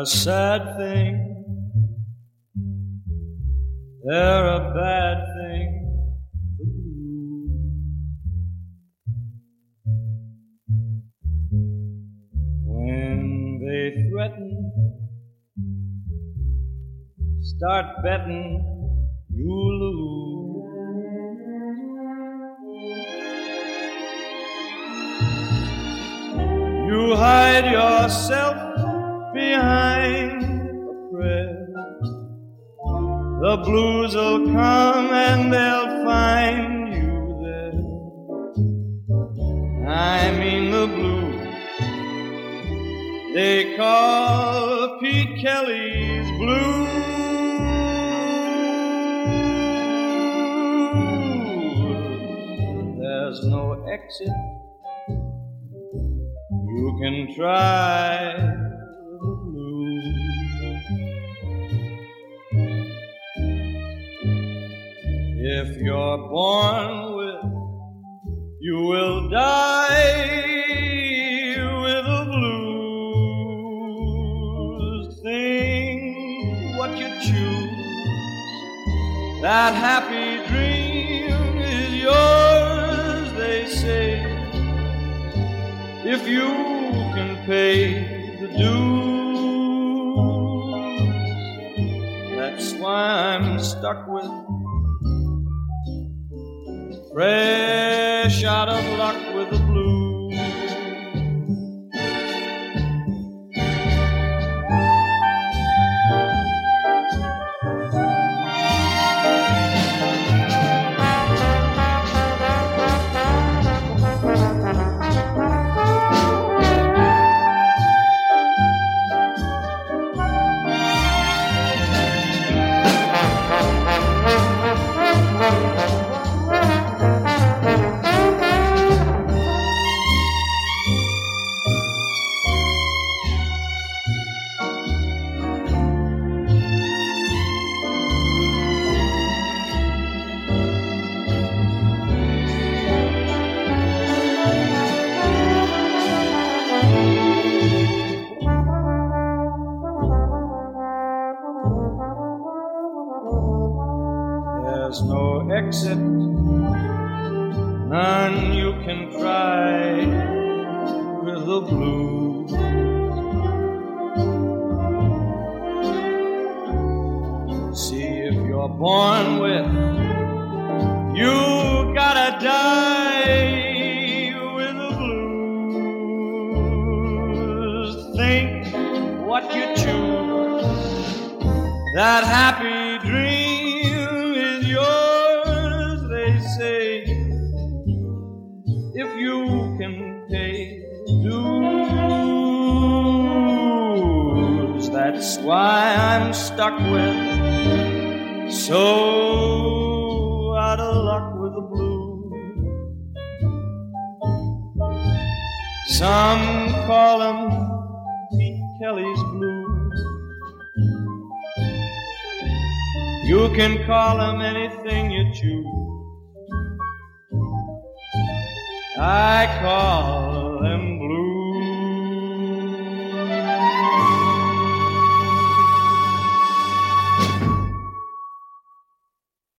a sad thing, they're a bad thing, the blues. When they threaten, start betting, you lose. You hide yourself behind a prayer. The blues will come and they'll find you there. I mean the blues they call Pete Kelly's blues. There's no exit. You can try the blues. If you're born with, you will die with the blues. Think what you choose. That happy dream is yours, they say, if you can pay the dues. That's why I'm stuck with, fresh out of luck with the blues. There's no exit, none you can try with the blues. See, if you're born with, you gotta die with the blues. Think what you choose, that happy dream if you can pay dues. That's why I'm stuck with, so out of luck with the blues. Some call them Pete Kelly's blues. You can call them anything you choose. I call